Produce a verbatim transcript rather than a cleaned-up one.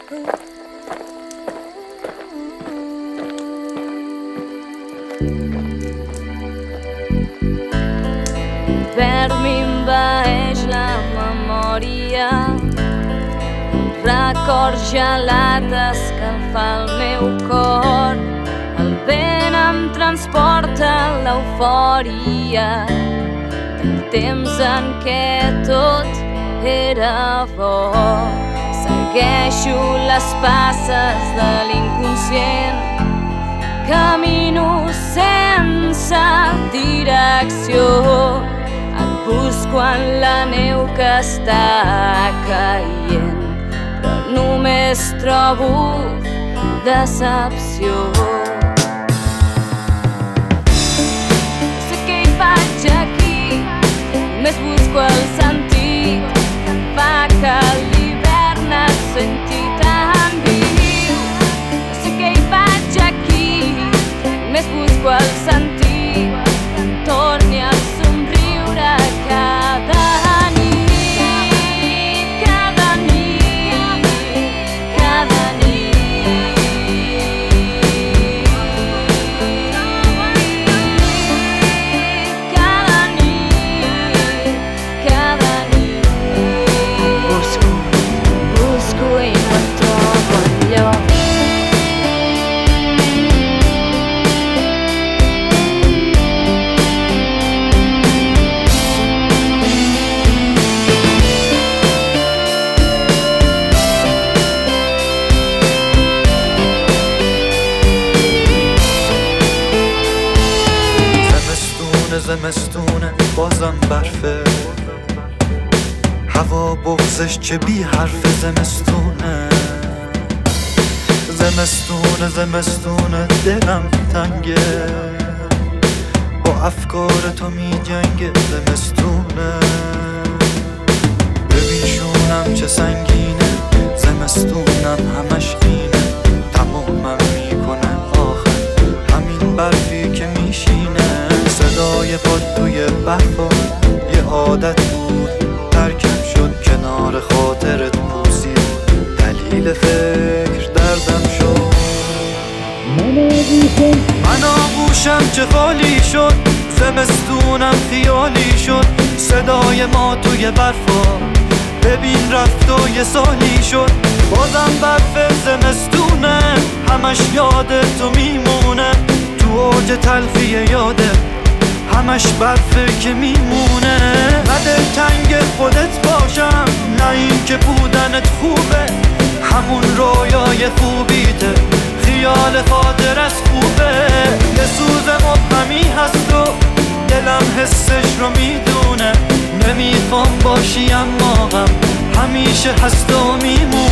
Per m'envaeix la memòria, record gelat escalfa el meu cor. El vent em transporta a l'eufòria del temps en què tot era bo. Segueixo les passes de l'inconscient, camino sense direcció. Et busco en la neu que està caient, però només trobo decepció. Sé què hi faig aquí, només busco el sentit que em fa que l'hivern es senti tan viu. Sé què hi faig aquí, només busco el sentit que em torni a somriure cada nit, cada nit, cada nit. Cada nit, cada nit. Busco, busco i no trobo enlloc. زمستونه بازم برفه، هوا بغزش چه بی حرف زمستونه. زمستونه زمستونه دلم تنگه، با افکار تو می جنگه. زمستونه ببین شونم چه سنگینه، زمستونم همش اینه. تمومم میکنه آخر همین برفی که میشینه. صدای پاد توی برفا یه عادت بود، ترکم شد کنار خاطرت پوسید. دلیل فکر دردم شد، من آغوشم چه خالی شد. زمستونم خیالی شد، صدای ما توی برفا ببین رفت و یه سالی شد. بازم برف زمستونه، همش یاد تو میمونه. تو اوج تلخی یاده، همش برفه که میمونه. نه دلتنگ خودت باشم، نه این که بودنت خوبه. همون رویای خوبیته، خیال خاطر از خوبه. یه سوز مبهمی هست و دلم حسش رو میدونه. نمیخوام باشی اما غم همیشه هست و میمونه.